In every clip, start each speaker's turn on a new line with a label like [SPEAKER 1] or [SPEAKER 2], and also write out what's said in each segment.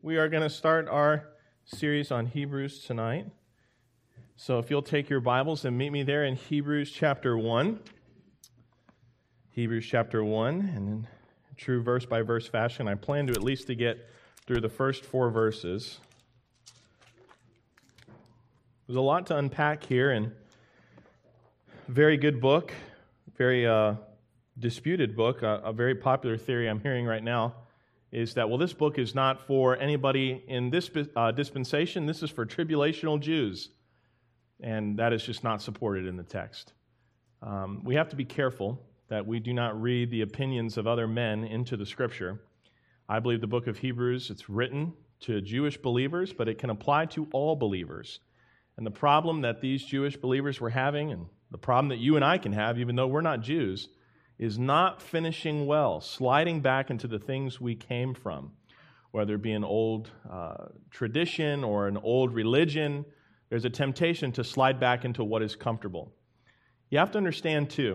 [SPEAKER 1] We are going to start our series on Hebrews tonight. So if you'll take your Bibles and meet me there in Hebrews chapter 1. Hebrews chapter 1, and in true verse-by-verse fashion, I plan to at least to get through the first 4 verses. There's a lot to unpack here, and very good book, very disputed book. A very popular theory I'm hearing right now is that, well, this book is not for anybody in this dispensation. This is for tribulational Jews. And that is just not supported in the text. We have to be careful that we do not read the opinions of other men into the Scripture. I believe the book of Hebrews, it's written to Jewish believers, but it can apply to all believers. And the problem that these Jewish believers were having, and the problem that you and I can have, even though we're not Jews, is not finishing well, sliding back into the things we came from, whether it be an old tradition or an old religion. There's a temptation to slide back into what is comfortable. You have to understand, too,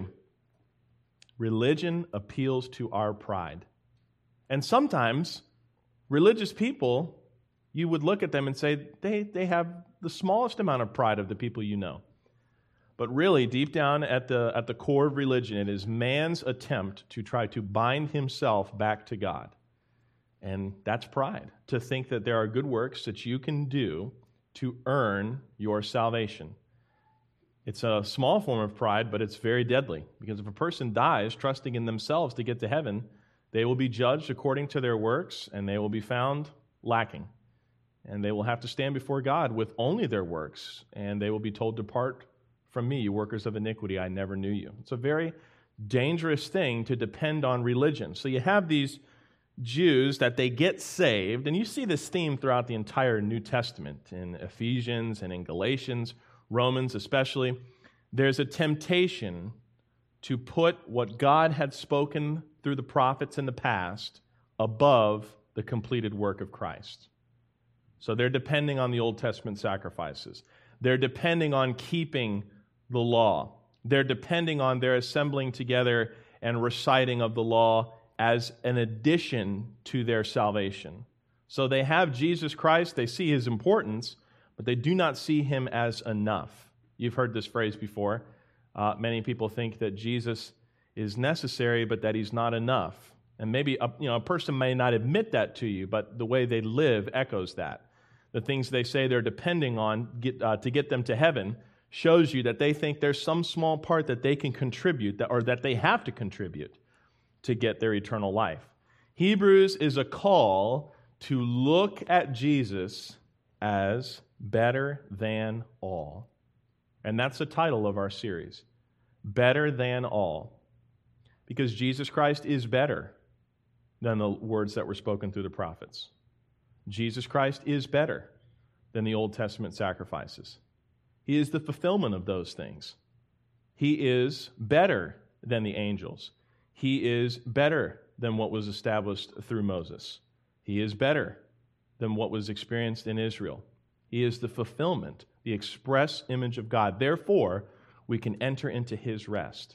[SPEAKER 1] religion appeals to our pride. And sometimes, religious people, you would look at them and say, they have the smallest amount of pride of the people you know. But really, deep down at the core of religion, it is man's attempt to try to bind himself back to God. And that's pride, to think that there are good works that you can do to earn your salvation. It's a small form of pride, but it's very deadly. Because if a person dies trusting in themselves to get to heaven, they will be judged according to their works, and they will be found lacking. And they will have to stand before God with only their works, and they will be told, "Depart from me, you workers of iniquity, I never knew you." It's a very dangerous thing to depend on religion. So you have these Jews that they get saved, and you see this theme throughout the entire New Testament, in Ephesians and in Galatians, Romans especially. There's a temptation to put what God had spoken through the prophets in the past above the completed work of Christ. So they're depending on the Old Testament sacrifices. They're depending on keeping the law. They're depending on their assembling together and reciting of the law as an addition to their salvation. So they have Jesus Christ, they see his importance, but they do not see him as enough. You've heard this phrase before. Many people think that Jesus is necessary, but that he's not enough. And maybe a person may not admit that to you, but the way they live echoes that. The things they say they're depending on to get them to heaven shows you that they think there's some small part that they can contribute, or that they have to contribute to get their eternal life. Hebrews is a call to look at Jesus as better than all. And that's the title of our series, Better Than All. Because Jesus Christ is better than the words that were spoken through the prophets. Jesus Christ is better than the Old Testament sacrifices. He is the fulfillment of those things. He is better than the angels. He is better than what was established through Moses. He is better than what was experienced in Israel. He is the fulfillment, the express image of God. Therefore, we can enter into his rest.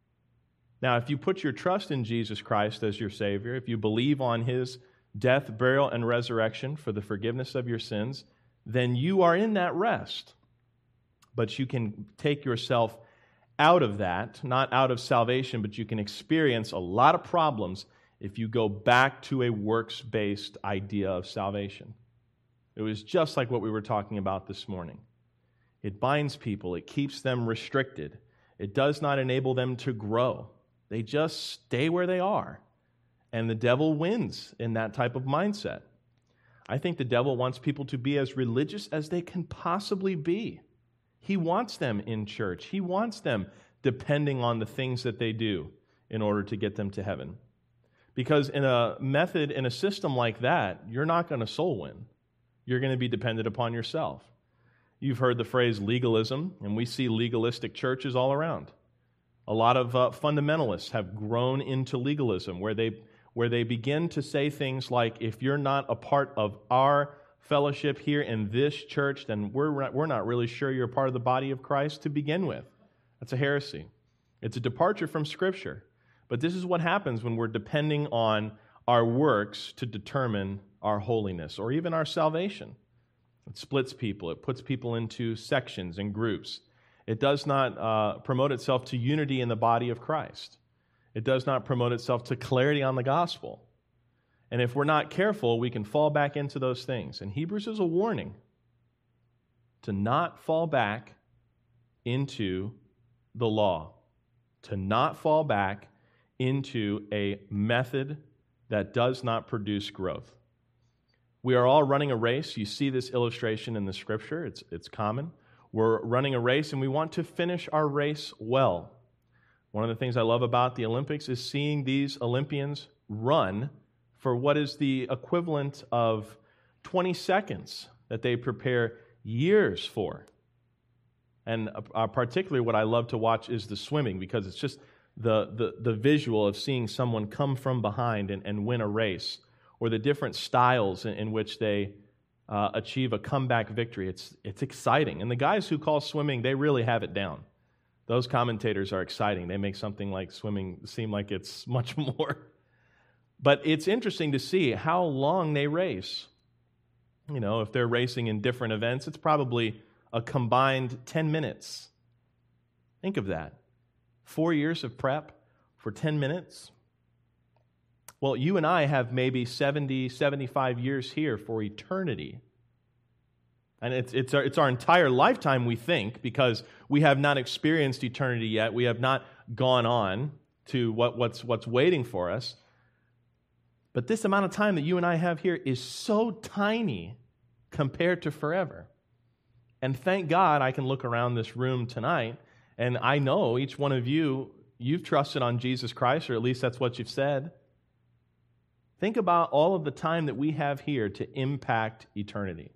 [SPEAKER 1] Now, if you put your trust in Jesus Christ as your Savior, if you believe on his death, burial, and resurrection for the forgiveness of your sins, then you are in that rest. But you can take yourself out of that, not out of salvation, but you can experience a lot of problems if you go back to a works-based idea of salvation. It was just like what we were talking about this morning. It binds people. It keeps them restricted. It does not enable them to grow. They just stay where they are. And the devil wins in that type of mindset. I think the devil wants people to be as religious as they can possibly be. He wants them in church. He wants them depending on the things that they do in order to get them to heaven. Because in a method, in a system like that, you're not going to soul win. You're going to be dependent upon yourself. You've heard the phrase legalism, and we see legalistic churches all around. A lot of fundamentalists have grown into legalism, where they begin to say things like, if you're not a part of our fellowship here in this church, then we're not really sure you're part of the body of Christ to begin with. That's a heresy. It's a departure from Scripture. But this is what happens when we're depending on our works to determine our holiness or even our salvation. It splits people. It puts people into sections and groups. It does not promote itself to unity in the body of Christ. It does not promote itself to clarity on the gospel. And if we're not careful, we can fall back into those things. And Hebrews is a warning to not fall back into the law, to not fall back into a method that does not produce growth. We are all running a race. You see this illustration in the Scripture. It's common. We're running a race, and we want to finish our race well. One of the things I love about the Olympics is seeing these Olympians run for what is the equivalent of 20 seconds that they prepare years for. And particularly what I love to watch is the swimming, because it's just the visual of seeing someone come from behind and win a race, or the different styles in which they achieve a comeback victory. It's exciting. And the guys who call swimming, they really have it down. Those commentators are exciting. They make something like swimming seem like it's much more. But it's interesting to see how long they race. You know, if they're racing in different events, it's probably a combined 10 minutes. Think of that. 4 years of prep for 10 minutes. Well, you and I have maybe 70, 75 years here for eternity. And it's our entire lifetime, we think, because we have not experienced eternity yet. We have not gone on to what's waiting for us. But this amount of time that you and I have here is so tiny compared to forever. And thank God I can look around this room tonight, and I know each one of you, you've trusted on Jesus Christ, or at least that's what you've said. Think about all of the time that we have here to impact eternity.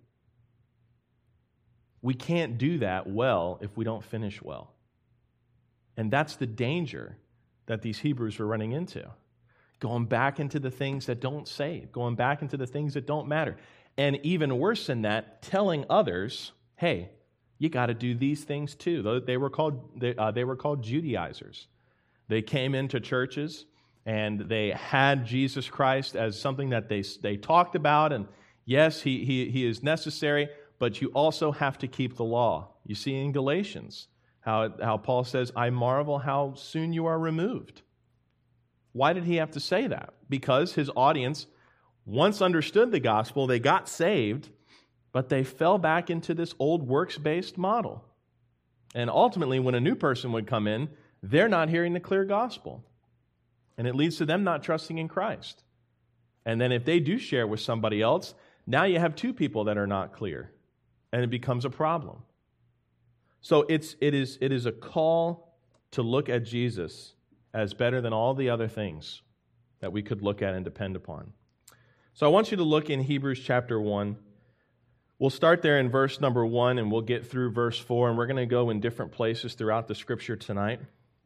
[SPEAKER 1] We can't do that well if we don't finish well. And that's the danger that these Hebrews were running into. Going back into the things that don't save, going back into the things that don't matter. And even worse than that, telling others, hey, you got to do these things too. They were called Judaizers. They came into churches and they had Jesus Christ as something that they talked about. And yes, he is necessary, but you also have to keep the law. You see in Galatians how Paul says, I marvel how soon you are removed. Why did he have to say that? Because his audience once understood the gospel, they got saved, but they fell back into this old works-based model. And ultimately, when a new person would come in, they're not hearing the clear gospel. And it leads to them not trusting in Christ. And then if they do share with somebody else, now you have two people that are not clear, and it becomes a problem. So it is a call to look at Jesus as better than all the other things that we could look at and depend upon. So I want you to look in Hebrews chapter 1. We'll start there in verse number 1, and we'll get through verse 4, and we're going to go in different places throughout the Scripture tonight.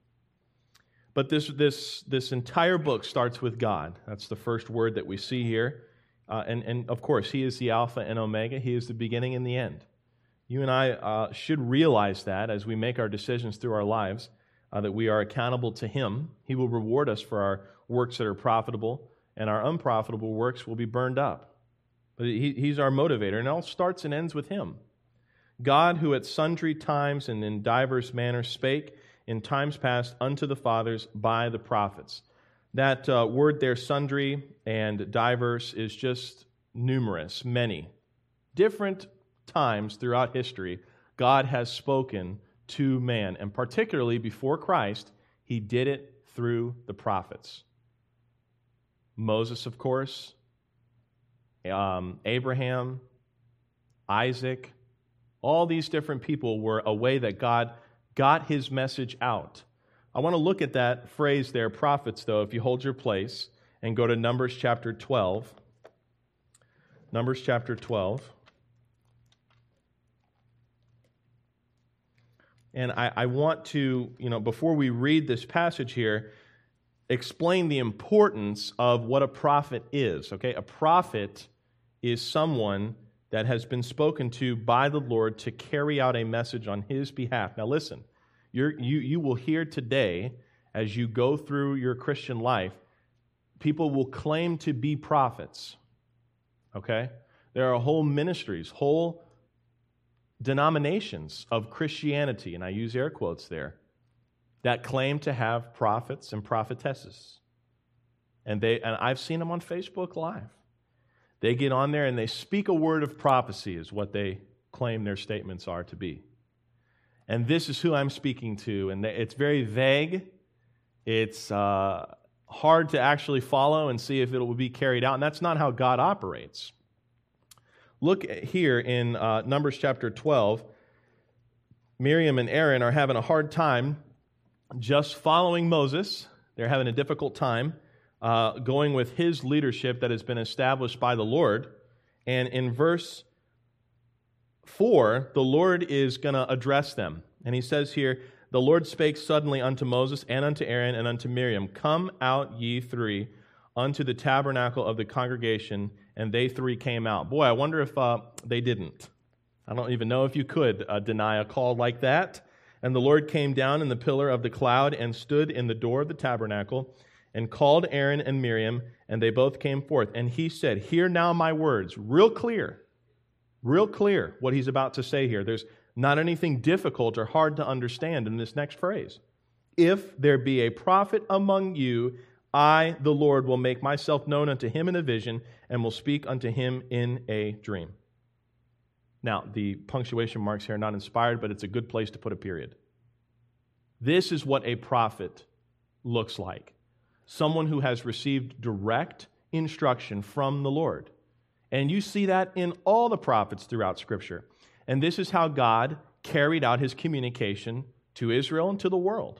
[SPEAKER 1] But this entire book starts with God. That's the first word that we see here. And of course, He is the Alpha and Omega. He is the beginning and the end. You and I should realize that as we make our decisions through our lives, that we are accountable to Him. He will reward us for our works that are profitable, and our unprofitable works will be burned up. But He's our motivator, and it all starts and ends with Him. God, who at sundry times and in divers manners spake in times past unto the fathers by the prophets. That word there, sundry and diverse, is just numerous, many. Different times throughout history, God has spoken to man, and particularly before Christ, He did it through the prophets. Moses, of course, Abraham, Isaac, all these different people were a way that God got His message out. I want to look at that phrase there, prophets, though, if you hold your place, and go to Numbers chapter 12. Numbers chapter 12. And I want to, before we read this passage here, explain the importance of what a prophet is, okay? A prophet is someone that has been spoken to by the Lord to carry out a message on His behalf. Now listen, you will hear today, as you go through your Christian life, people will claim to be prophets, okay? There are whole ministries, whole denominations of Christianity, and I use air quotes there, that claim to have prophets and prophetesses. And I've seen them on Facebook Live. They get on there and they speak a word of prophecy is what they claim their statements are to be. And this is who I'm speaking to. And it's very vague. It's hard to actually follow and see if it will be carried out. And that's not how God operates. Look here in Numbers chapter 12. Miriam and Aaron are having a hard time just following Moses. They're having a difficult time going with his leadership that has been established by the Lord. And in verse 4, the Lord is going to address them. And he says here, the Lord spake suddenly unto Moses and unto Aaron and unto Miriam, Come out ye three unto the tabernacle of the congregation. And they three came out. Boy, I wonder if they didn't. I don't even know if you could deny a call like that. And the Lord came down in the pillar of the cloud and stood in the door of the tabernacle and called Aaron and Miriam, and they both came forth. And he said, Hear now my words. Real clear what he's about to say here. There's not anything difficult or hard to understand in this next phrase. If there be a prophet among you, I, the Lord, will make myself known unto him in a vision and will speak unto him in a dream. Now, the punctuation marks here are not inspired, but it's a good place to put a period. This is what a prophet looks like. Someone who has received direct instruction from the Lord. And you see that in all the prophets throughout Scripture. And this is how God carried out his communication to Israel and to the world.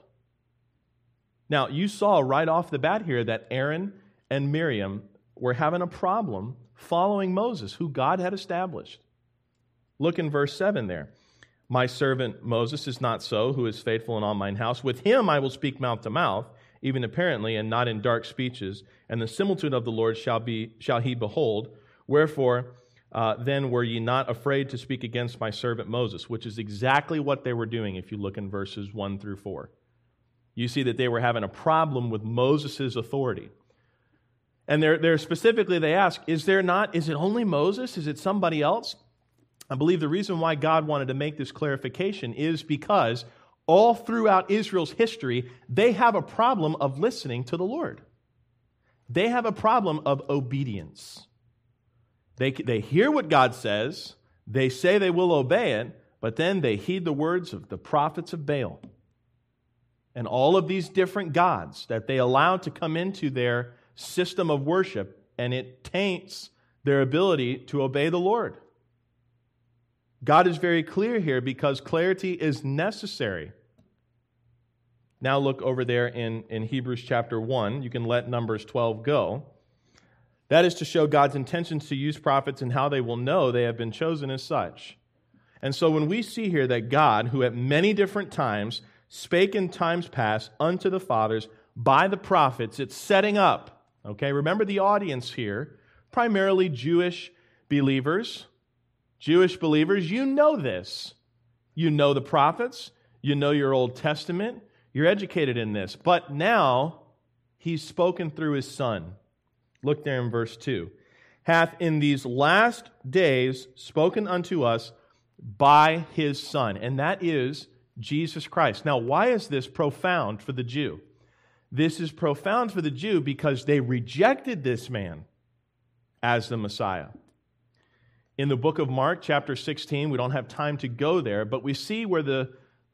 [SPEAKER 1] Now, you saw right off the bat here that Aaron and Miriam were having a problem following Moses, who God had established. Look in verse 7 there. My servant Moses is not so, who is faithful in all mine house. With him I will speak mouth to mouth, even apparently, and not in dark speeches. And the similitude of the Lord shall he behold. Wherefore, then were ye not afraid to speak against my servant Moses, which is exactly what they were doing if you look in verses 1 through 4. You see that they were having a problem with Moses' authority. And they're specifically, they ask, is it only Moses? Is it somebody else? I believe the reason why God wanted to make this clarification is because all throughout Israel's history, they have a problem of listening to the Lord. They have a problem of obedience. They hear what God says, they say they will obey it, but then they heed the words of the prophets of Baal. And all of these different gods that they allow to come into their system of worship, and it taints their ability to obey the Lord. God is very clear here because clarity is necessary. Now look over there in Hebrews chapter 1. You can let Numbers 12 go. That is to show God's intentions to use prophets and how they will know they have been chosen as such. And so when we see here that God, who at many different times spake in times past unto the fathers by the prophets, it's setting up. Okay, remember the audience here, primarily Jewish believers. Jewish believers, you know this. You know the prophets. You know your Old Testament. You're educated in this. But now, he's spoken through his Son. Look there in verse 2. Hath in these last days spoken unto us by his Son. And that is Jesus Christ. Now, why is this profound for the Jew? This is profound for the Jew because they rejected this man as the Messiah. In the book of Mark, chapter 16, we don't have time to go there, but we see where the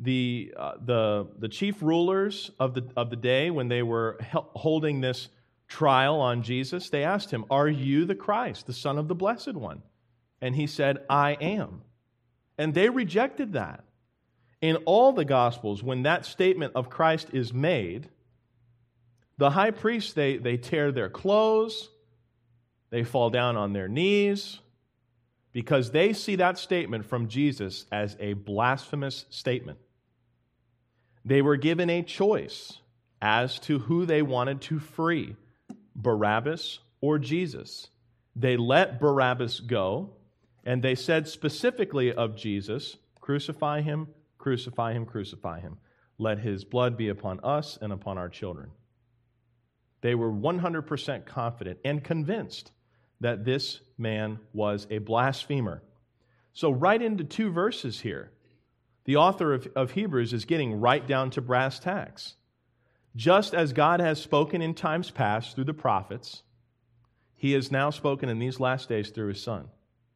[SPEAKER 1] chief rulers of the day, when they were holding this trial on Jesus, they asked him, "Are you the Christ, the Son of the Blessed One?" And he said, "I am." And they rejected that. In all the Gospels, when that statement of Christ is made, the high priests, they tear their clothes, they fall down on their knees, because they see that statement from Jesus as a blasphemous statement. They were given a choice as to who they wanted to free, Barabbas or Jesus. They let Barabbas go, and they said specifically of Jesus, "Crucify him, crucify him, crucify him. Let his blood be upon us and upon our children." They were 100% confident and convinced that this man was a blasphemer. So right into 2 verses here, the author of Hebrews is getting right down to brass tacks. Just as God has spoken in times past through the prophets, He has now spoken in these last days through His Son.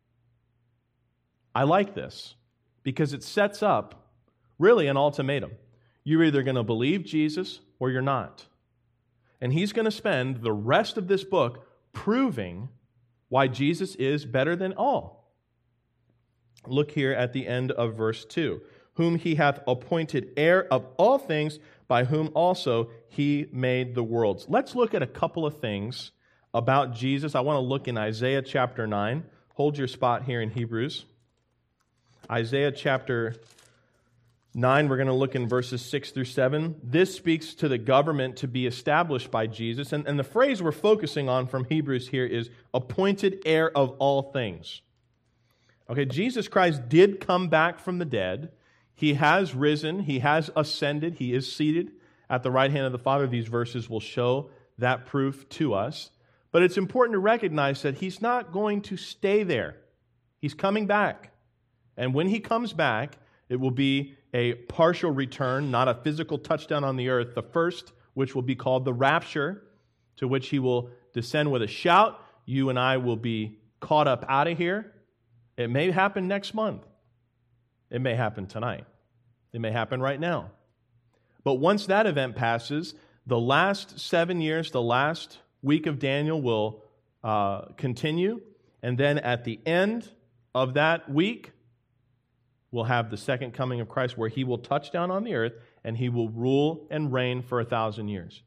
[SPEAKER 1] I like this because it sets up really an ultimatum. You're either going to believe Jesus or you're not. And He's going to spend the rest of this book proving why Jesus is better than all. Look here at the end of verse 2. Whom He hath appointed heir of all things, by whom also He made the worlds. Let's look at a couple of things about Jesus. I want to look in Isaiah chapter 9. Hold your spot here in Hebrews. Isaiah chapter 9, we're going to look in verses 6 through 7. This speaks to the government to be established by Jesus. And the phrase we're focusing on from Hebrews here is appointed heir of all things. Okay, Jesus Christ did come back from the dead. He has risen. He has ascended. He is seated at the right hand of the Father. These verses will show that proof to us. But it's important to recognize that He's not going to stay there. He's coming back. And when He comes back, it will be a partial return, not a physical touchdown on the earth. The first, which will be called the rapture, to which He will descend with a shout. You and I will be caught up out of here. It may happen next month. It may happen tonight. It may happen right now. But once that event passes, the last 7 years, the last week of Daniel will continue. And then at the end of that week, we'll have the second coming of Christ where He will touch down on the earth and He will rule and reign for 1,000 years.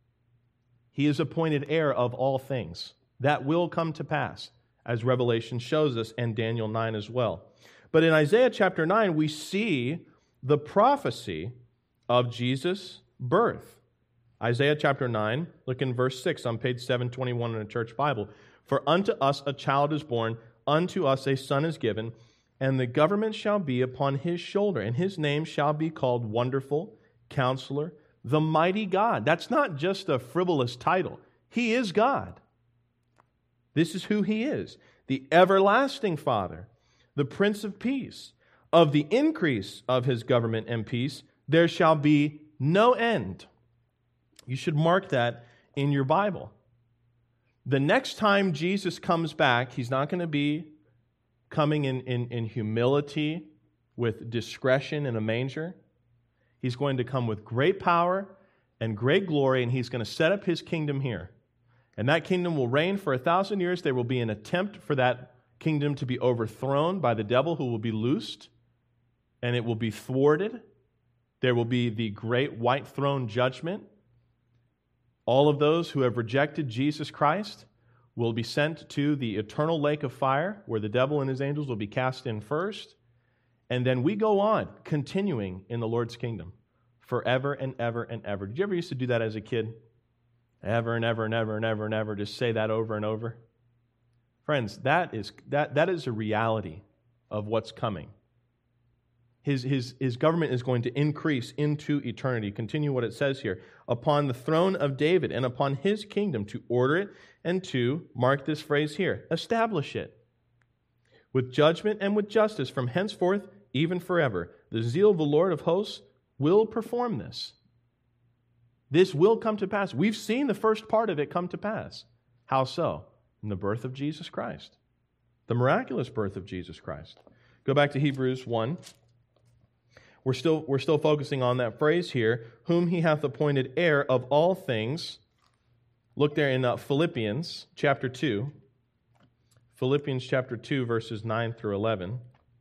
[SPEAKER 1] He is appointed heir of all things. That will come to pass, as Revelation shows us, and Daniel 9 as well. But in Isaiah chapter 9, we see the prophecy of Jesus' birth. Isaiah chapter 9, look in verse 6 on page 721 in a church Bible. For unto us a child is born, unto us a son is given, and the government shall be upon His shoulder, and His name shall be called Wonderful, Counselor, the Mighty God. That's not just a frivolous title. He is God. This is who He is. The everlasting Father, the Prince of Peace. Of the increase of His government and peace, there shall be no end. You should mark that in your Bible. The next time Jesus comes back, He's not going to be coming in humility with discretion in a manger. He's going to come with great power and great glory, and He's going to set up His kingdom here. And that kingdom will reign for 1,000 years. There will be an attempt for that kingdom to be overthrown by the devil, who will be loosed, and it will be thwarted. There will be the great white throne judgment. All of those who have rejected Jesus Christ will be sent to the eternal lake of fire, where the devil and his angels will be cast in first. And then we go on, continuing in the Lord's kingdom forever and ever and ever. Did you ever used to do that as a kid? Ever and ever and ever and ever and ever, just say that over and over. Friends, that is a reality of what's coming. His government is going to increase into eternity. Continue what it says here. Upon the throne of David and upon His kingdom, to order it and to, mark this phrase here, establish it. With judgment and with justice from henceforth, even forever. The zeal of the Lord of hosts will perform this. This will come to pass. We've seen the first part of it come to pass. How so? In the birth of Jesus Christ. The miraculous birth of Jesus Christ. Go back to Hebrews 1. We're still focusing on that phrase here, whom He hath appointed heir of all things. Look there in Philippians chapter 2. Philippians chapter 2, verses 9 through 11.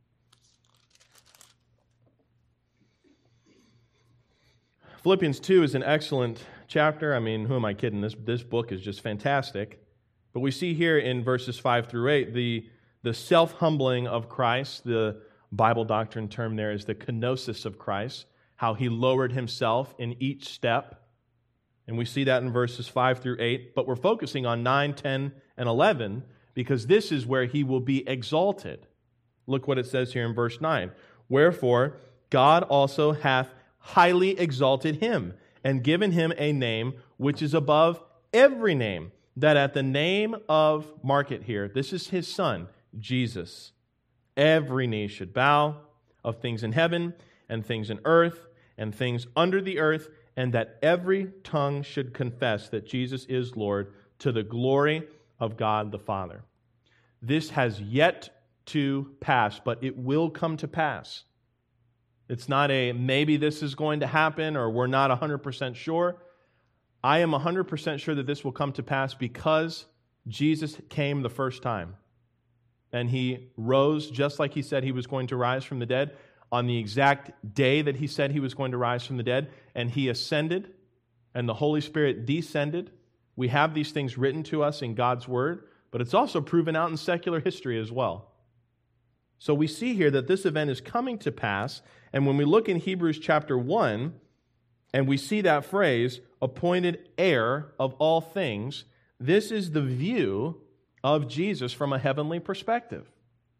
[SPEAKER 1] Philippians 2 is an excellent chapter. I mean, who am I kidding? This book is just fantastic. But we see here in verses 5 through 8 the self-humbling of Christ. The Bible doctrine term there is the kenosis of Christ, how He lowered Himself in each step. And we see that in verses 5 through 8. But we're focusing on 9, 10, and 11 because this is where He will be exalted. Look what it says here in verse 9. Wherefore, God also hath highly exalted Him and given Him a name which is above every name, that at the name of, mark it here, this is his Son, Jesus, every knee should bow, of things in heaven and things in earth and things under the earth, and that every tongue should confess that Jesus is Lord, to the glory of God the Father. This has yet to pass, but it will come to pass. It's not a maybe this is going to happen or we're not 100% sure. I am 100% sure that this will come to pass because Jesus came the first time. And he rose just like he said he was going to rise from the dead on the exact day that he said he was going to rise from the dead. And he ascended and the Holy Spirit descended. We have these things written to us in God's Word, but it's also proven out in secular history as well. So we see here that this event is coming to pass. And when we look in Hebrews chapter 1, and we see that phrase, appointed heir of all things, this is the view of Jesus from a heavenly perspective.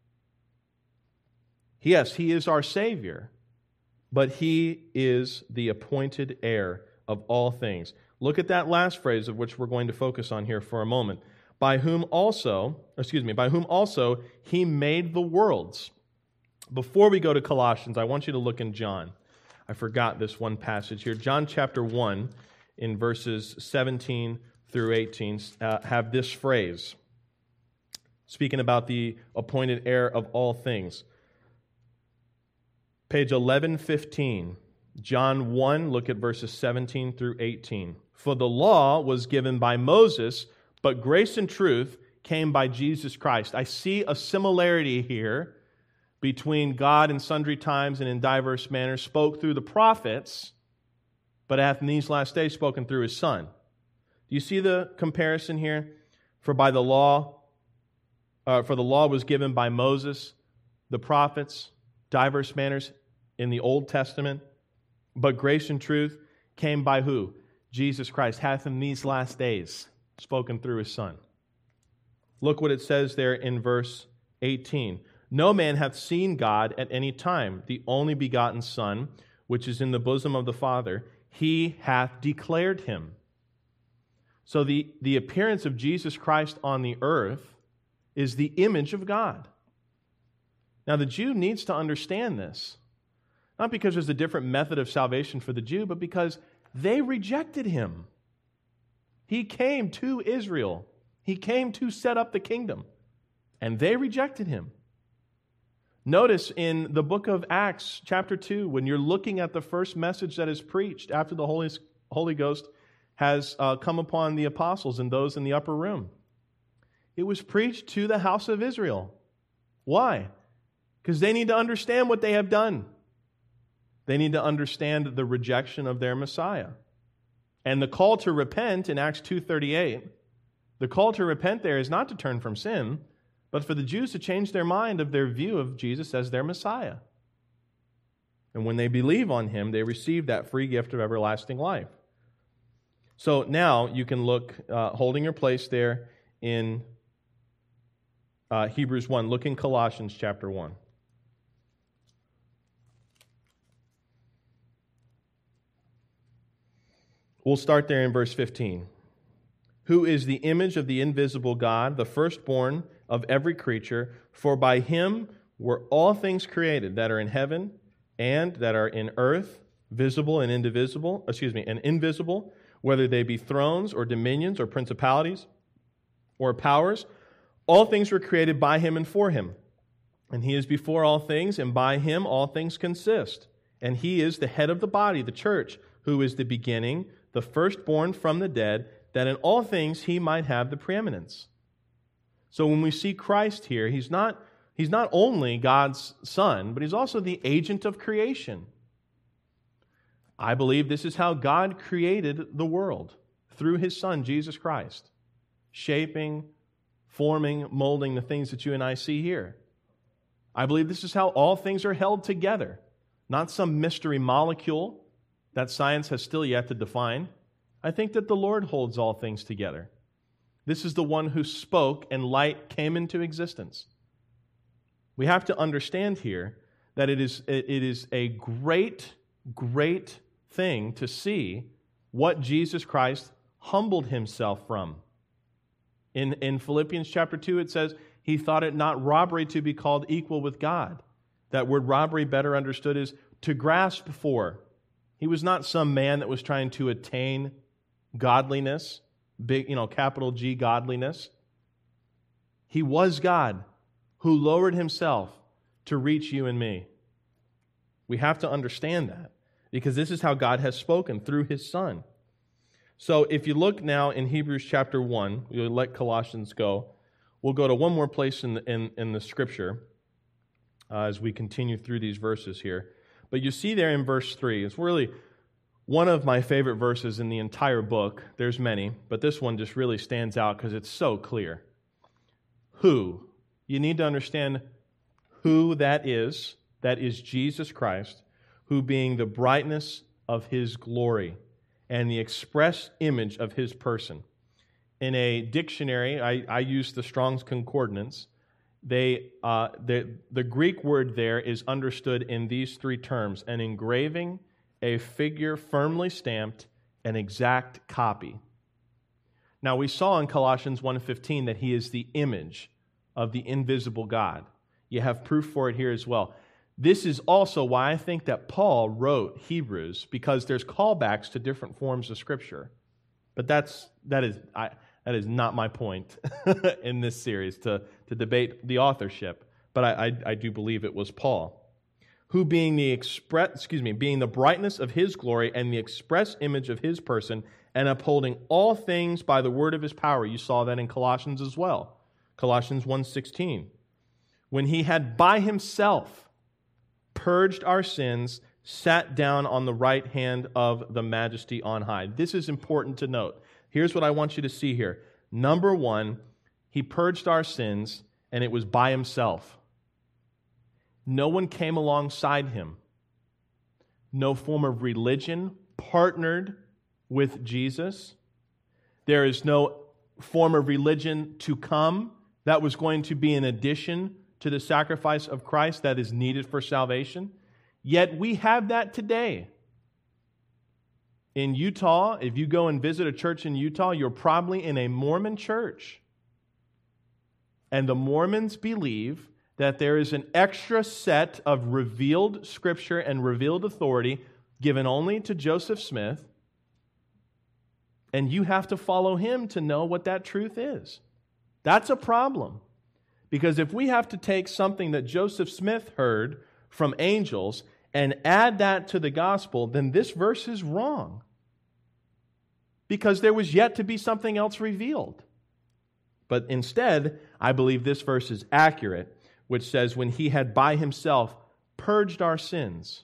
[SPEAKER 1] Yes, he is our Savior, but he is the appointed heir of all things. Look at that last phrase of which we're going to focus on here for a moment. By whom also he made the worlds. Before we go to Colossians, I want you to look in John. I forgot this one passage here. John chapter 1, in verses 17 through 18, have this phrase, speaking about the appointed heir of all things. Page 1115, John 1, look at verses 17 through 18. For the law was given by Moses, but grace and truth came by Jesus Christ. I see a similarity here between God in sundry times and in diverse manners spoke through the prophets, but hath in these last days spoken through his Son. Do you see the comparison here? For the law was given by Moses, the prophets, diverse manners in the Old Testament, but grace and truth came by who? Jesus Christ, hath in these last days spoken through his Son. Look what it says there in verse 18. No man hath seen God at any time. The only begotten Son, which is in the bosom of the Father, he hath declared him. So the appearance of Jesus Christ on the earth is the image of God. Now the Jew needs to understand this. Not because there's a different method of salvation for the Jew, but because they rejected him. He came to Israel. He came to set up the kingdom. And they rejected him. Notice in the book of Acts, chapter 2, when you're looking at the first message that is preached after the Holy Ghost has come upon the apostles and those in the upper room, it was preached to the house of Israel. Why? Because they need to understand what they have done. They need to understand the rejection of their Messiah. And the call to repent in Acts 2:38, the call to repent there is not to turn from sin, but for the Jews to change their mind of their view of Jesus as their Messiah. And when they believe on him, they receive that free gift of everlasting life. So now you can look, holding your place there in Hebrews 1. Look in Colossians chapter 1. We'll start there in verse 15. Who is the image of the invisible God, the firstborn of every creature, for by him were all things created that are in heaven and that are in earth, visible and invisible, whether they be thrones or dominions or principalities or powers. All things were created by him and for him. And he is before all things, and by him all things consist. And he is the head of the body, the church, who is the beginning, the firstborn from the dead, that in all things he might have the preeminence. So when we see Christ here, he's not only God's Son, but he's also the agent of creation. I believe this is how God created the world, through his Son, Jesus Christ, shaping, forming, molding the things that you and I see here. I believe this is how all things are held together, not some mystery molecule that science has still yet to define. I think that the Lord holds all things together. This is the one who spoke and light came into existence. We have to understand here that it is a great, great thing to see what Jesus Christ humbled himself from. In Philippians chapter 2, it says, he thought it not robbery to be called equal with God. That word robbery, better understood, is to grasp for. He was not some man that was trying to attain godliness, big, capital G godliness. He was God who lowered himself to reach you and me. We have to understand that because this is how God has spoken through his Son. So if you look now in Hebrews chapter 1, we'll let Colossians go. We'll go to one more place in the Scripture as we continue through these verses here. But you see there in verse 3, it's really one of my favorite verses in the entire book. There's many, but this one just really stands out because it's so clear. Who? You need to understand who that is. That is Jesus Christ, who being the brightness of his glory and the express image of his person. In a dictionary, I use the Strong's Concordance. The Greek word there is understood in these three terms: an engraving, a figure firmly stamped, an exact copy. Now we saw in Colossians 1:15 that he is the image of the invisible God. You have proof for it here as well. This is also why I think that Paul wrote Hebrews, because there's callbacks to different forms of Scripture. But that is not my point in this series to debate the authorship. But I do believe it was Paul, who being the brightness of his glory and the express image of his person, and upholding all things by the word of his power. You saw that in Colossians as well. Colossians 1:16. When he had by himself purged our sins, sat down on the right hand of the majesty on high. This is important to note. Here's what I want you to see here. Number one, he purged our sins, and it was by himself. No one came alongside him. No form of religion partnered with Jesus. There is no form of religion to come that was going to be in addition to the sacrifice of Christ that is needed for salvation. Yet we have that today. In Utah, if you go and visit a church in Utah, you're probably in a Mormon church. And the Mormons believe that there is an extra set of revealed Scripture and revealed authority given only to Joseph Smith, and you have to follow him to know what that truth is. That's a problem. Because if we have to take something that Joseph Smith heard from angels and add that to the gospel, then this verse is wrong. Because there was yet to be something else revealed. But instead, I believe this verse is accurate, which says, when he had by himself purged our sins,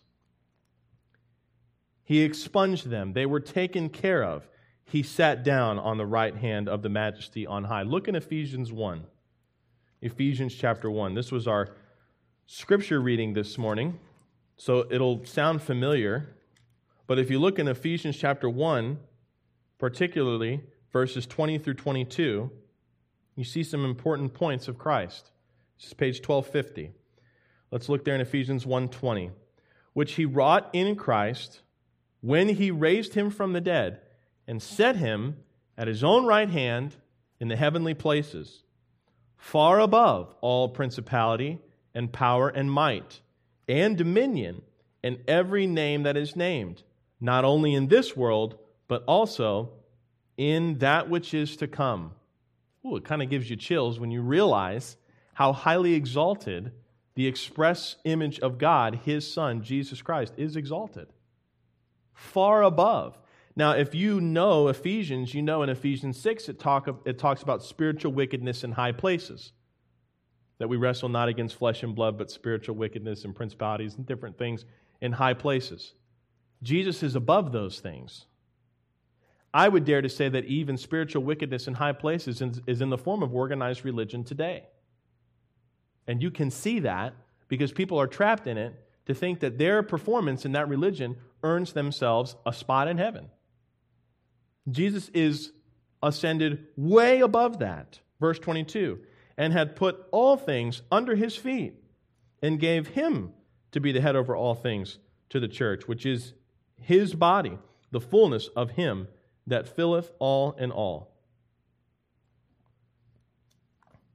[SPEAKER 1] he expunged them. They were taken care of. He sat down on the right hand of the majesty on high. Look in Ephesians 1. Ephesians chapter 1. This was our scripture reading this morning, so it'll sound familiar. But if you look in Ephesians chapter 1, particularly verses 20 through 22, you see some important points of Christ. This is page 1250. Let's look there in Ephesians 1:20. Which he wrought in Christ when he raised him from the dead and set him at his own right hand in the heavenly places, far above all principality and power and might and dominion and every name that is named, not only in this world, but also in that which is to come. Ooh, it kind of gives you chills when you realize how highly exalted the express image of God, his Son, Jesus Christ, is exalted. Far above. Now, if you know Ephesians, you know in Ephesians 6 it talks about spiritual wickedness in high places. That we wrestle not against flesh and blood, but spiritual wickedness and principalities and different things in high places. Jesus is above those things. I would dare to say that even spiritual wickedness in high places is in the form of organized religion today. And you can see that because people are trapped in it to think that their performance in that religion earns themselves a spot in heaven. Jesus is ascended way above that. Verse 22, and had put all things under his feet and gave him to be the head over all things to the church, which is his body, the fullness of him that filleth all in all.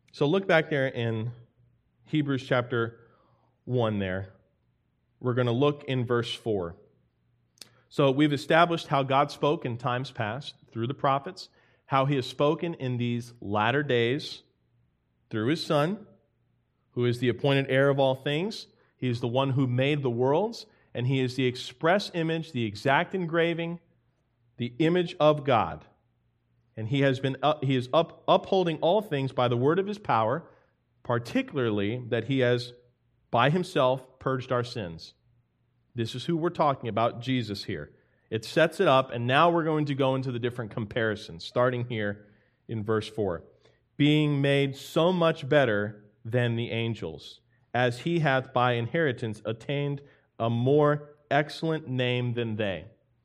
[SPEAKER 1] So look back there in Hebrews chapter 1 there. We're going to look in verse 4. So we've established how God spoke in times past through the prophets, how he has spoken in these latter days through his Son, who is the appointed heir of all things. He is the one who made the worlds, and he is the express image, the exact engraving, the image of God. And he is upholding all things by the word of his power, particularly that he has by himself purged our sins. This is who we're talking about, Jesus here. It sets it up, and now we're going to go into the different comparisons, starting here in verse 4. Being made so much better than the angels, as he hath by inheritance attained a more excellent name than they.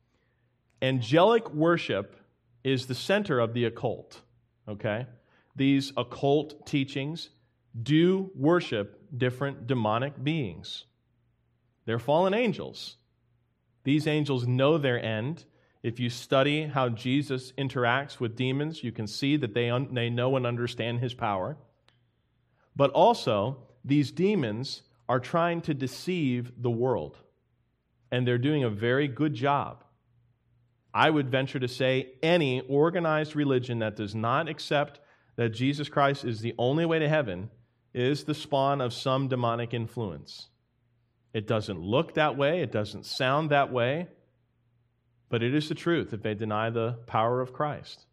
[SPEAKER 1] Angelic worship is the center of the occult, okay? These occult teachings do worship different demonic beings. They're fallen angels. These angels know their end. If you study how Jesus interacts with demons, you can see that they know and understand his power. But also, these demons are trying to deceive the world, and they're doing a very good job. I would venture to say any organized religion that does not accept that Jesus Christ is the only way to heaven is the spawn of some demonic influence. It doesn't look that way, it doesn't sound that way, but it is the truth if they deny the power of Christ.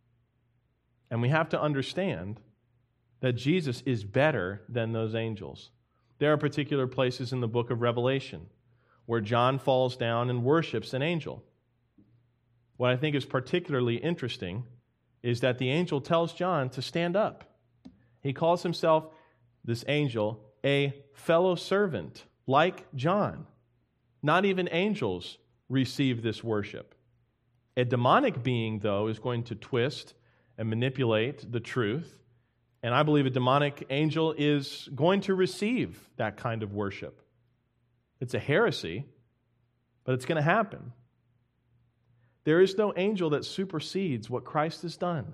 [SPEAKER 1] And we have to understand that Jesus is better than those angels. There are particular places in the book of Revelation where John falls down and worships an angel. What I think is particularly interesting is that the angel tells John to stand up. He calls himself, this angel, a fellow servant like John. Not even angels receive this worship. A demonic being, though, is going to twist and manipulate the truth, and I believe a demonic angel is going to receive that kind of worship. It's a heresy, but it's going to happen. There is no angel that supersedes what Christ has done.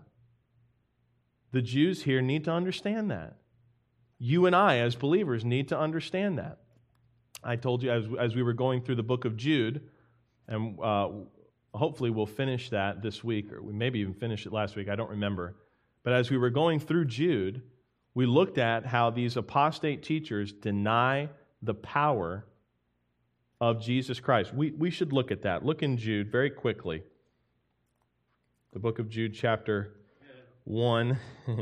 [SPEAKER 1] The Jews here need to understand that. You and I, as believers, need to understand that. I told you as we were going through the book of Jude, and hopefully we'll finish that this week, or we maybe even finished it last week, I don't remember. But as we were going through Jude, we looked at how these apostate teachers deny the power of Jesus Christ. We should look at that. Look in Jude very quickly. The book of Jude, chapter 1.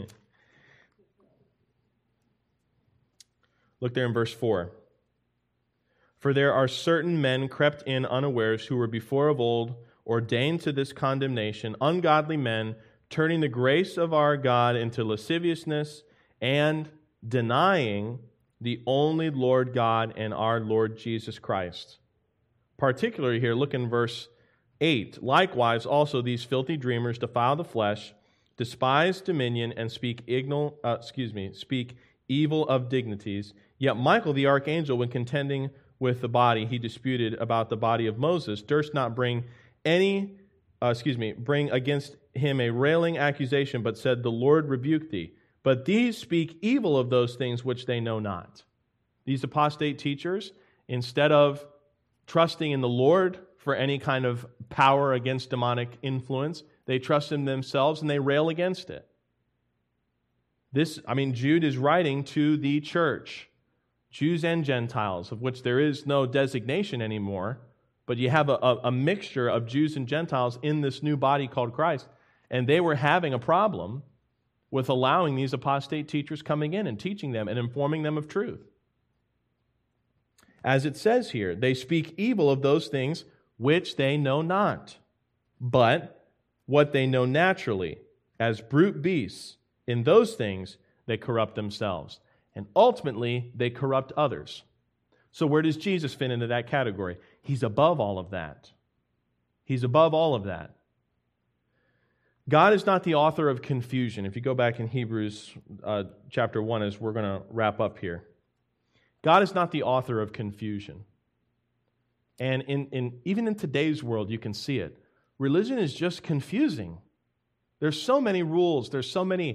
[SPEAKER 1] Look there in verse 4. For there are certain men crept in unawares who were before of old ordained to this condemnation, ungodly men, turning the grace of our God into lasciviousness and denying the only Lord God and our Lord Jesus Christ. Particularly here, look in verse 8. Likewise, also these filthy dreamers defile the flesh, despise dominion, and speak evil of dignities. Yet Michael the archangel, when contending with the body, he disputed about the body of Moses, durst not bring against him a railing accusation, but said, the Lord rebuke thee. But these speak evil of those things which they know not. These apostate teachers, instead of trusting in the Lord for any kind of power against demonic influence, they trust in themselves and they rail against it. Jude is writing to the church, Jews and Gentiles, of which there is no designation anymore, but you have a mixture of Jews and Gentiles in this new body called Christ, and they were having a problem with allowing these apostate teachers coming in and teaching them and informing them of truth. As it says here, they speak evil of those things which they know not, but what they know naturally, as brute beasts, in those things they corrupt themselves. And ultimately, they corrupt others. So where does Jesus fit into that category? He's above all of that. He's above all of that. God is not the author of confusion. If you go back in Hebrews chapter 1, as we're going to wrap up here, God is not the author of confusion. And even in today's world, you can see it. Religion is just confusing. There's so many rules. There's so many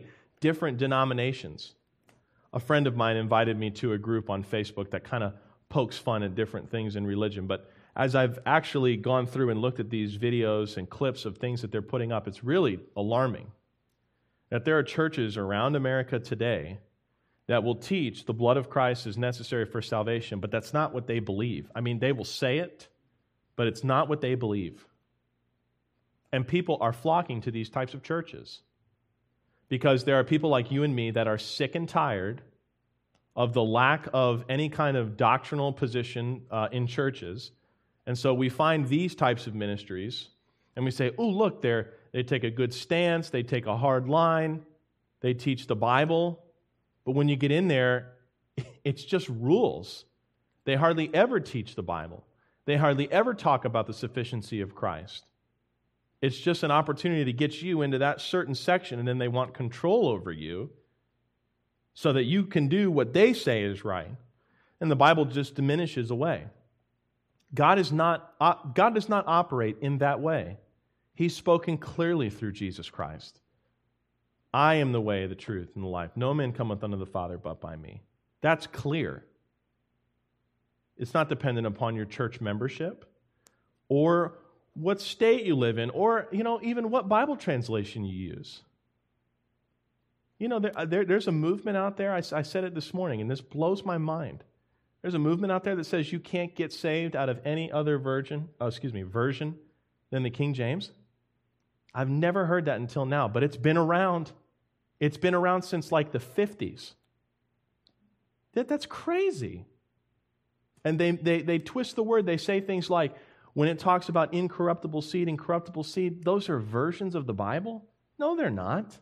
[SPEAKER 1] different denominations. A friend of mine invited me to a group on Facebook that kind of pokes fun at different things in religion. But as I've actually gone through and looked at these videos and clips of things that they're putting up, it's really alarming that there are churches around America today that will teach the blood of Christ is necessary for salvation, but that's not what they believe. I mean, they will say it, but it's not what they believe. And people are flocking to these types of churches because there are people like you and me that are sick and tired of the lack of any kind of doctrinal position in churches. And so we find these types of ministries and we say, oh, look, they take a good stance, they take a hard line, they teach the Bible. But when you get in there, it's just rules. They hardly ever teach the Bible. They hardly ever talk about the sufficiency of Christ. It's just an opportunity to get you into that certain section, and then they want control over you so that you can do what they say is right. And the Bible just diminishes away. God does not operate in that way. He's spoken clearly through Jesus Christ. I am the way, the truth, and the life. No man cometh unto the Father but by me. That's clear. It's not dependent upon your church membership or what state you live in or, even what Bible translation you use. There's a movement out there. I said it this morning, and this blows my mind. There's a movement out there that says you can't get saved out of any other version than the King James. I've never heard that until now, but it's been around. It's been around since like the 50s. That's crazy. And they twist the word. They say things like, when it talks about incorruptible seed, those are versions of the Bible? No, they're not.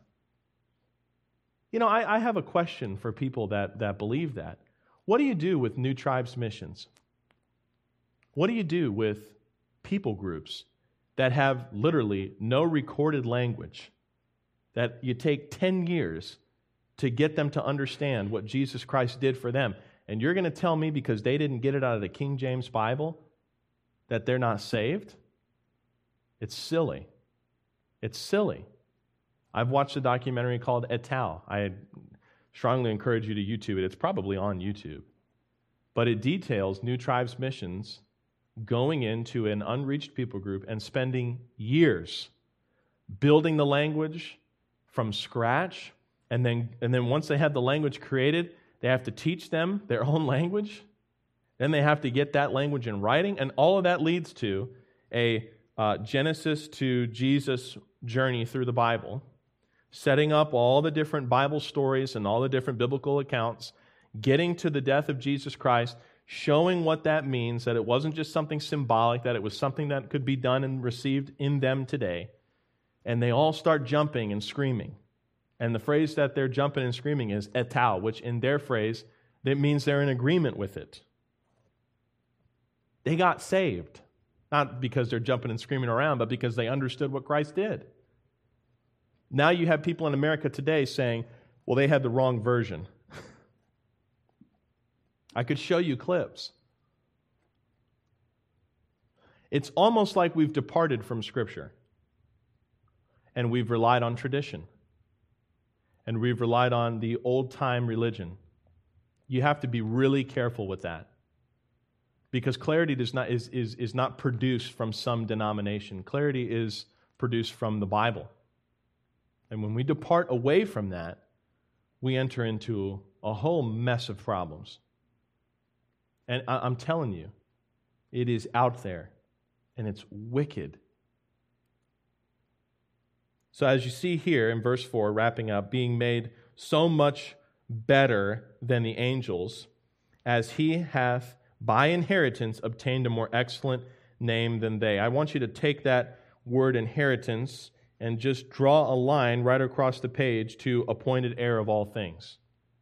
[SPEAKER 1] I have a question for people that believe that. What do you do with New Tribes missions? What do you do with people groups that have literally no recorded language, that you take 10 years to get them to understand what Jesus Christ did for them? And you're going to tell me because they didn't get it out of the King James Bible that they're not saved? It's silly. It's silly. I've watched a documentary called Et al. I strongly encourage you to YouTube it. It's probably on YouTube. But it details New Tribes missions going into an unreached people group and spending years building the language from scratch. And then once they have the language created, they have to teach them their own language. Then they have to get that language in writing. And all of that leads to a Genesis to Jesus journey through the Bible, setting up all the different Bible stories and all the different biblical accounts, getting to the death of Jesus Christ, showing what that means, that it wasn't just something symbolic, that it was something that could be done and received in them today. And they all start jumping and screaming. And the phrase that they're jumping and screaming is et al., which in their phrase, that means they're in agreement with it. They got saved, not because they're jumping and screaming around, but because they understood what Christ did. Now you have people in America today saying, well, they had the wrong version. I could show you clips. It's almost like we've departed from Scripture, and we've relied on tradition, and we've relied on the old-time religion. You have to be really careful with that, because clarity is not produced from some denomination. Clarity is produced from the Bible. And when we depart away from that, we enter into a whole mess of problems. And I'm telling you, it is out there, and it's wicked. So as you see here in verse 4, wrapping up, being made so much better than the angels, as he hath by inheritance obtained a more excellent name than they. I want you to take that word inheritance and just draw a line right across the page to appointed heir of all things.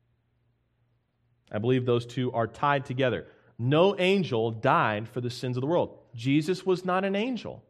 [SPEAKER 1] I believe those two are tied together. No angel died for the sins of the world. Jesus was not an angel.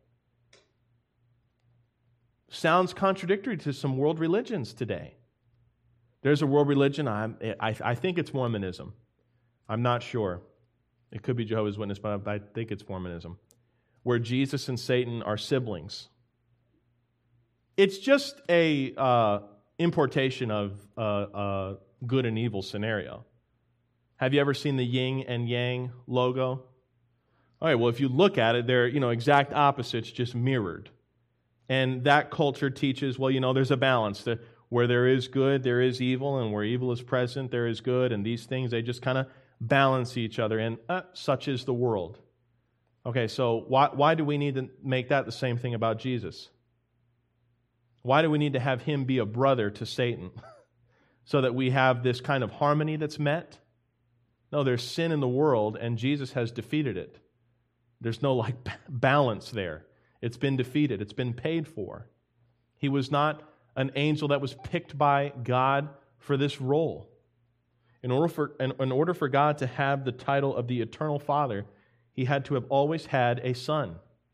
[SPEAKER 1] Sounds contradictory to some world religions today. There's a world religion, I think it's Mormonism. I'm not sure. It could be Jehovah's Witness, but I think it's Mormonism, where Jesus and Satan are siblings. It's just a importation of a good and evil scenario. Have you ever seen the yin and yang logo? All right, well, if you look at it, they're, exact opposites, just mirrored. And that culture teaches, well, there's a balance. Where there is good, there is evil, and where evil is present, there is good, and these things, they just kind of balance each other, and such is the world. Okay, so why do we need to make that the same thing about Jesus? Why do we need to have him be a brother to Satan so that we have this kind of harmony that's met? No, there's sin in the world, and Jesus has defeated it. There's no balance there. It's been defeated. It's been paid for. He was not an angel that was picked by God for this role. In order for God to have the title of the Eternal Father, he had to have always had a son.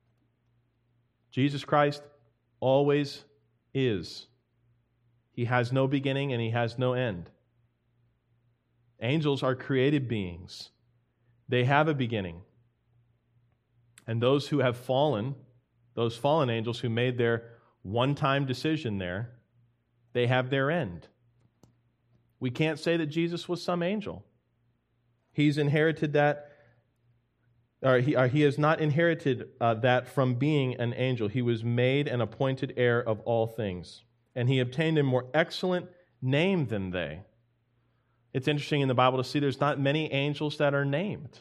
[SPEAKER 1] Jesus Christ always is. He has no beginning and he has no end. Angels are created beings. They have a beginning. And those who have fallen, those fallen angels who made their one-time decision there, they have their end. We can't say that Jesus was some angel. He's inherited that, or he has not inherited that from being an angel. He was made an appointed heir of all things, and he obtained a more excellent name than they. It's interesting in the Bible to see there's not many angels that are named.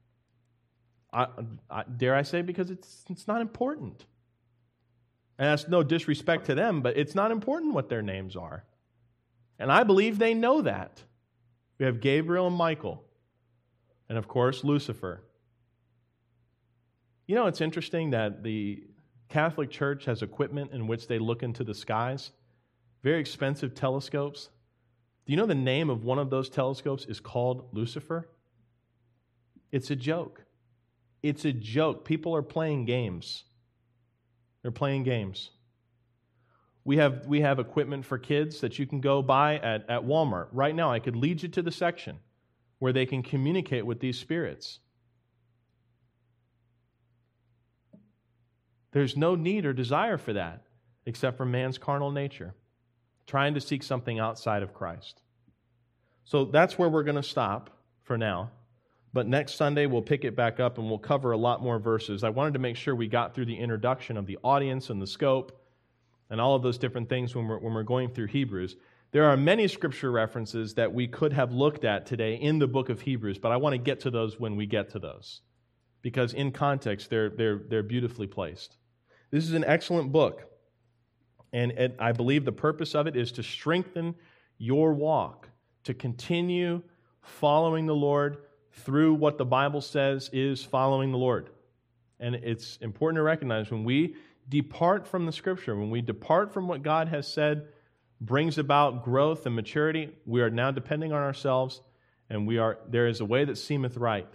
[SPEAKER 1] Dare I say, because it's not important. And that's no disrespect to them, but it's not important what their names are. And I believe they know that. We have Gabriel and Michael, and of course, Lucifer. It's interesting that the Catholic Church has equipment in which they look into the skies, very expensive telescopes. Do you know the name of one of those telescopes is called Lucifer? It's a joke. It's a joke. People are playing games. They're playing games. We have equipment for kids that you can go buy at Walmart. Right now, I could lead you to the section where they can communicate with these spirits. There's no need or desire for that except for man's carnal nature, trying to seek something outside of Christ. So that's where we're going to stop for now. But next Sunday, we'll pick it back up and we'll cover a lot more verses. I wanted to make sure we got through the introduction of the audience and the scope and all of those different things when we're going through Hebrews. There are many scripture references that we could have looked at today in the book of Hebrews, but I want to get to those when we get to those, because in context, they're beautifully placed. This is an excellent book, and I believe the purpose of it is to strengthen your walk, to continue following the Lord through what the Bible says is following the Lord. And it's important to recognize when we depart from the Scripture, when we depart from what God has said brings about growth and maturity, we are now depending on ourselves, and there is a way that seemeth right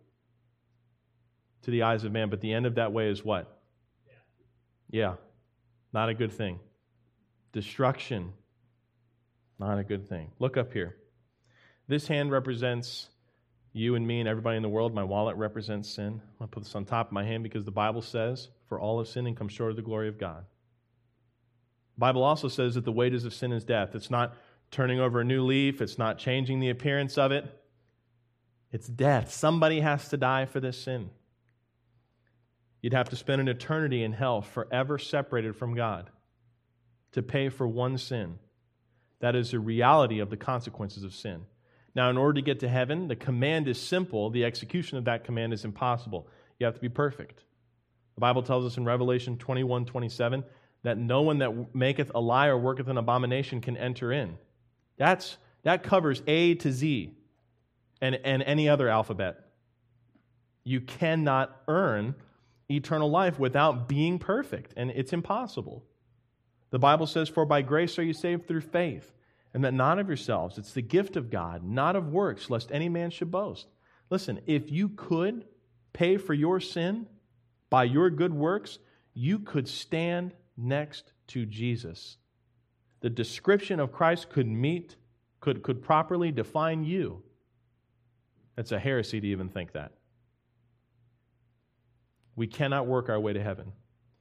[SPEAKER 1] to the eyes of man, but the end of that way is what? Yeah, not a good thing. Destruction, not a good thing. Look up here. This hand represents you and me and everybody in the world. My wallet represents sin. I'll put this on top of my hand because the Bible says, for all have sinned and come short of the glory of God. The Bible also says that the wages of sin is death. It's not turning over a new leaf. It's not changing the appearance of it. It's death. Somebody has to die for this sin. You'd have to spend an eternity in hell forever separated from God to pay for one sin. That is the reality of the consequences of sin. Now, in order to get to heaven, the command is simple. The execution of that command is impossible. You have to be perfect. The Bible tells us in Revelation 21:27 that no one that maketh a lie or worketh an abomination can enter in. That covers A to Z and any other alphabet. You cannot earn eternal life without being perfect, and it's impossible. The Bible says, for by grace are you saved through faith, and that not of yourselves. It's the gift of God, not of works, lest any man should boast. Listen, if you could pay for your sin by your good works, you could stand next to Jesus. The description of Christ could properly define you. It's a heresy to even think that. We cannot work our way to heaven.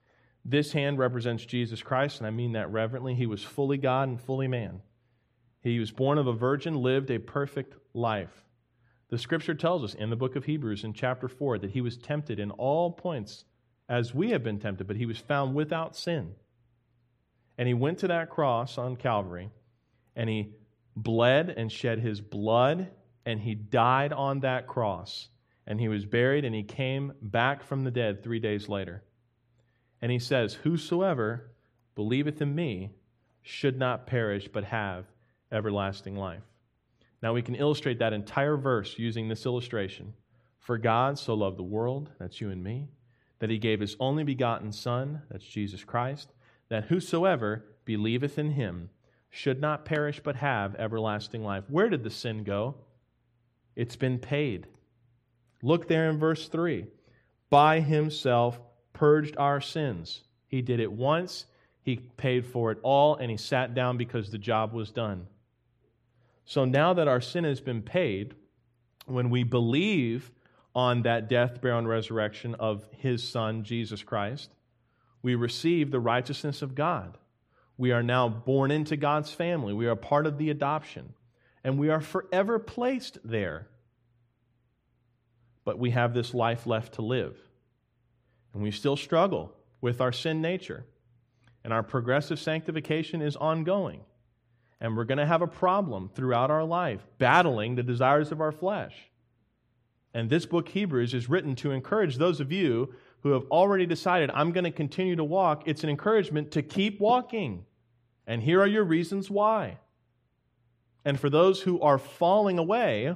[SPEAKER 1] This hand represents Jesus Christ, and I mean that reverently. He was fully God and fully man. He was born of a virgin, lived a perfect life. The Scripture tells us in the book of Hebrews in chapter 4 that he was tempted in all points as we have been tempted, but he was found without sin. And he went to that cross on Calvary, and he bled and shed his blood, and he died on that cross. And he was buried, and he came back from the dead 3 days later. And he says, "Whosoever believeth in me should not perish, but have everlasting life." Now we can illustrate that entire verse using this illustration. For God so loved the world, that's you and me, that he gave his only begotten Son, that's Jesus Christ, that whosoever believeth in him should not perish but have everlasting life. Where did the sin go? It's been paid. Look there in verse 3. By himself purged our sins. He did it once, he paid for it all, and he sat down because the job was done. So now that our sin has been paid, when we believe on that death, burial, and resurrection of his Son, Jesus Christ, we receive the righteousness of God. We are now born into God's family. We are part of the adoption. And we are forever placed there. But we have this life left to live. And we still struggle with our sin nature. And our progressive sanctification is ongoing. And we're going to have a problem throughout our life, battling the desires of our flesh. And this book, Hebrews, is written to encourage those of you who have already decided, I'm going to continue to walk. It's an encouragement to keep walking. And here are your reasons why. And for those who are falling away,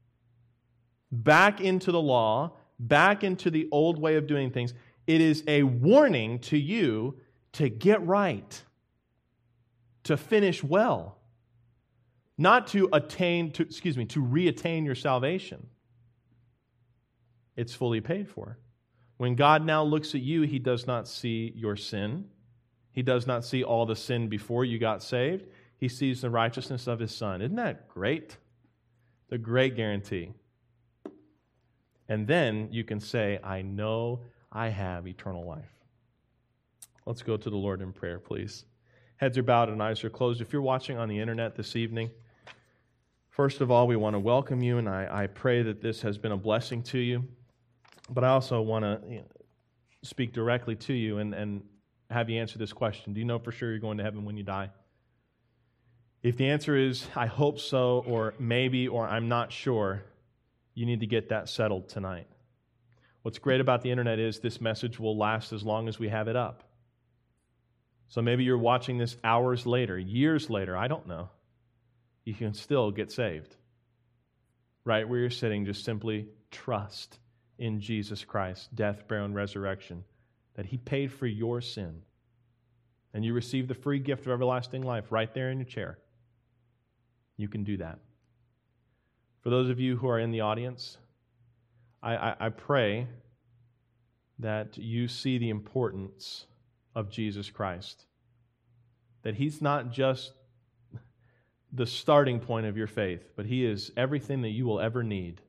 [SPEAKER 1] back into the law, back into the old way of doing things, it is a warning to you to get right, to finish well, not to reattain your salvation. It's fully paid for. When God now looks at you, he does not see your sin. He does not see all the sin before you got saved. He sees the righteousness of his Son. Isn't that great? The great guarantee. And then you can say, I know I have eternal life. Let's go to the Lord in prayer, please. Heads are bowed and eyes are closed. If you're watching on the internet this evening, first of all, we want to welcome you, and I pray that this has been a blessing to you. But I also want to speak directly to you and have you answer this question. Do you know for sure you're going to heaven when you die? If the answer is, I hope so, or maybe, or I'm not sure, you need to get that settled tonight. What's great about the internet is this message will last as long as we have it up. So maybe you're watching this hours later, years later, I don't know. You can still get saved. Right where you're sitting, just simply trust in Jesus Christ, death, burial, and resurrection, that he paid for your sin. And you receive the free gift of everlasting life right there in your chair. You can do that. For those of you who are in the audience, I pray that you see the importance of Jesus Christ. That he's not just the starting point of your faith, but he is everything that you will ever need.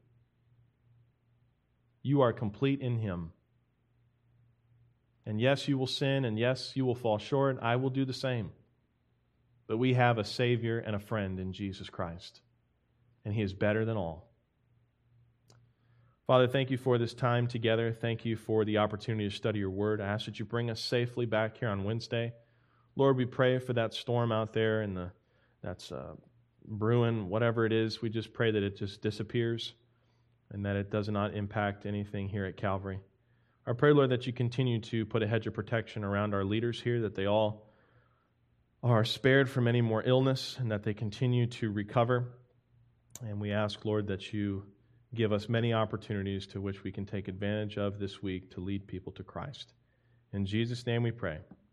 [SPEAKER 1] You are complete in him. And yes, you will sin, and yes, you will fall short. I will do the same. But we have a Savior and a friend in Jesus Christ. And he is better than all. Father, thank you for this time together. Thank you for the opportunity to study your word. I ask that you bring us safely back here on Wednesday. Lord, we pray for that storm out there and that's brewing, whatever it is. We just pray that it just disappears and that it does not impact anything here at Calvary. I pray, Lord, that you continue to put a hedge of protection around our leaders here, that they all are spared from any more illness and that they continue to recover. And we ask, Lord, that you give us many opportunities to which we can take advantage of this week to lead people to Christ. In Jesus' name we pray.